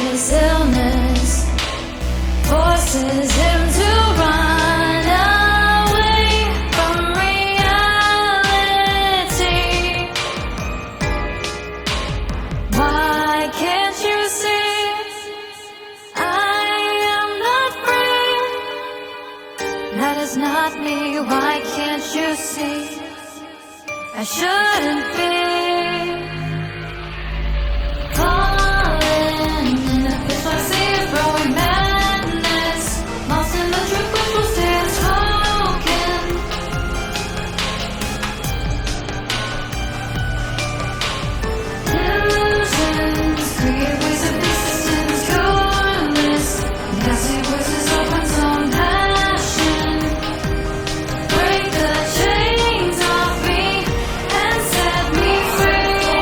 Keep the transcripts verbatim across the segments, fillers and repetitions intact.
his illness forces him to run away from reality. Why can't you see I am not free? That is not me. Why can't you see I shouldn't be falling in the fish I see throwing madness, lost in the truth which will stay unspoken. Illusions create ways of existence, coolness, gassy voices open some passion. Break the chains off me and set me free.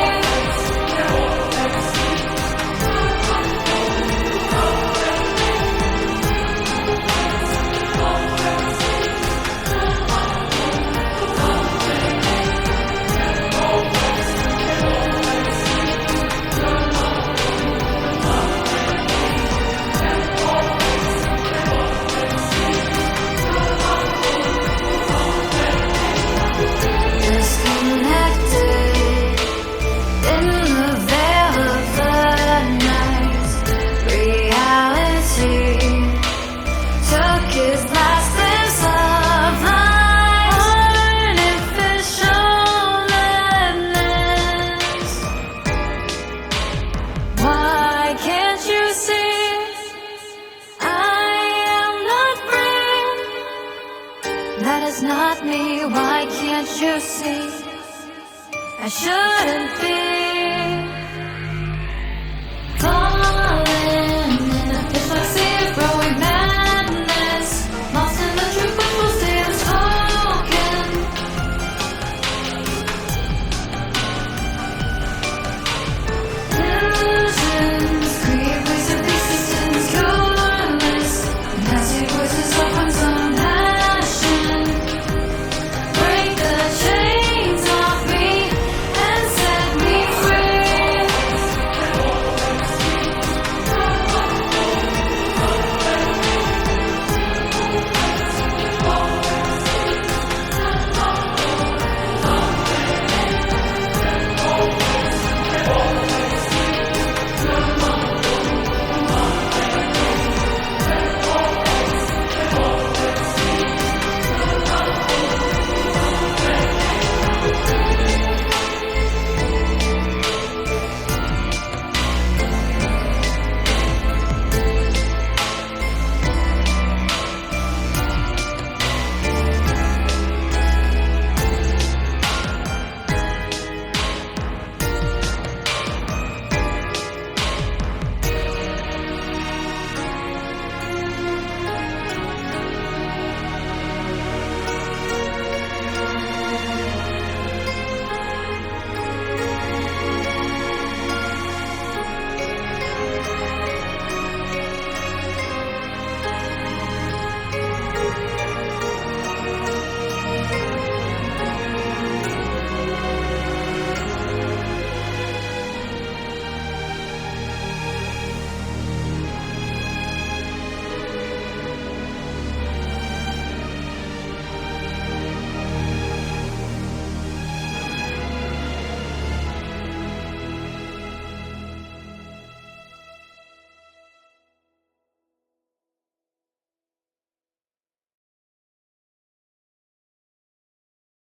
Disconnected in the veil of the night, reality took its last glimpse of my artificial madness. Why can't you see I am not free? That is not me. Why can't you see I shouldn't be